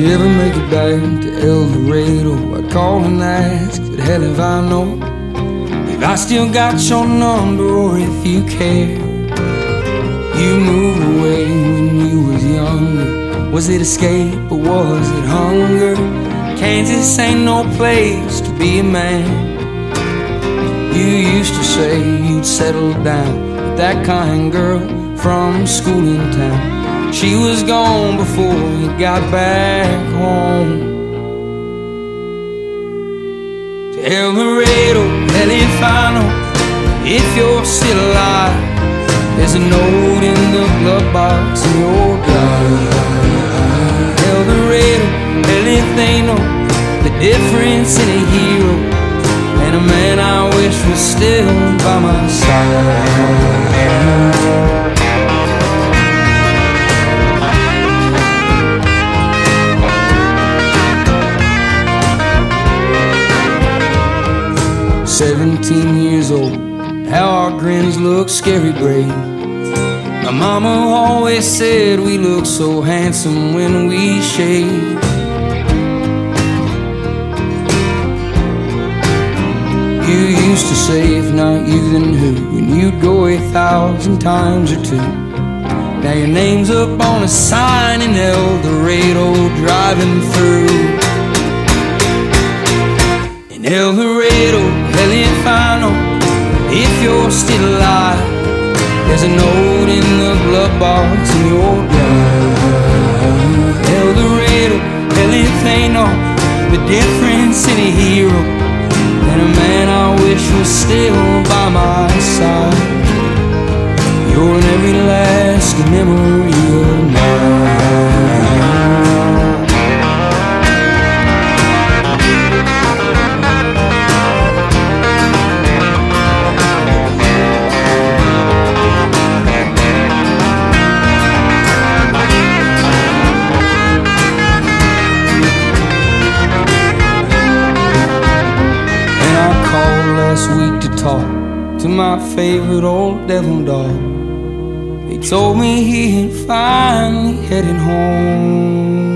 you ever make it back to El Dorado, I'd call and ask, but hell if I know if I still got your number or if you care. You moved away when you was younger. Was it escape or was it hunger? Kansas ain't no place to be a man. You used to say you'd settle down with that kind girl from school in town. She was gone before you got back home. To El Dorado, hell if I know if you're still alive. There's a note in the glove box in your drive. El Dorado, hell if they know the difference in a hero and a man I wish was still by my side. 17 years old, how our grins look scary brave. My mama always said we look so handsome when we shave. You used to say if not you then who, and you'd go 1,000 times or two. Now your name's up on a sign in El Dorado driving through. In El Dorado, hell if I know if you're still alive. There's a note in the glove box in your drive. El Dorado, hell if they know the difference in a hero and a man I wish was still by my side. You're an everlasting memory of mine. Last week to talk to my favorite old devil dog. He told me he had finally headed home.